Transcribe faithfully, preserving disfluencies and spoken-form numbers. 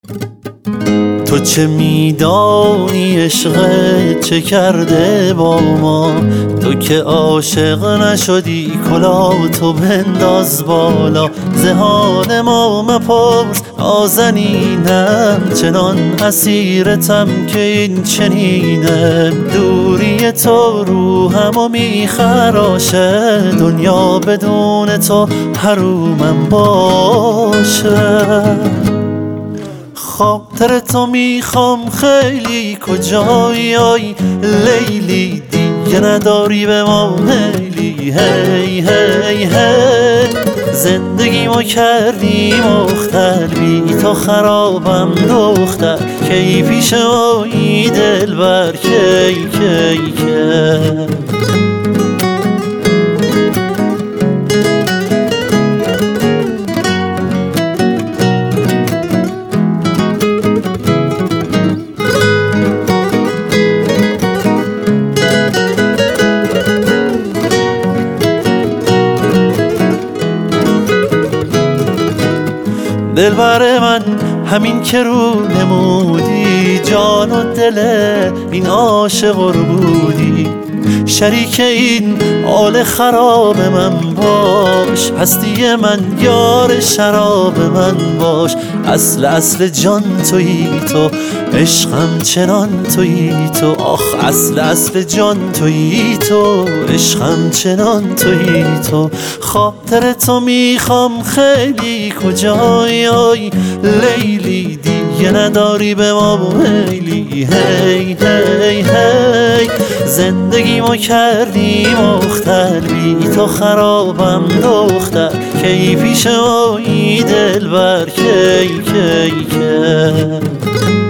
تو چه میدانی عشقت چه کرده با ما؟ تو که عاشق نشدی کلاهتو بنداز بالا. ز حال ما مپرس نازنینم، چنان اسیرتم که این چنینم. دوری تو روحمو میخراشه، دنیا بدون تو حرومم باشه. خاطر تو میخوام خیلی، کجایی آی لیلی؟ دیگه نداری به ما میلی. هی هی هی زندگی ما کردی مختل، بی تو خرابم دختر. کی پیش مایی دلبر کی کی کی دلبر من همین که رو نمودی، جان و دل این عاشق رو بودی. شریک این حال خراب من باش، هستی من یار شراب من باش. اصل اصل جان تویی تو، عشقم چنان تویی تو. آخ اصل اصل جان تویی تو، عشقم چنان تویی تو. خاطر تو میخوام خیلی، کجایی آی لیلی؟ دیگه نداری به ما میلی. هی هی هی زندگی ما کردی مختل، بی تو خرابم دختر. کی پیش مایی دلبر کی کی کی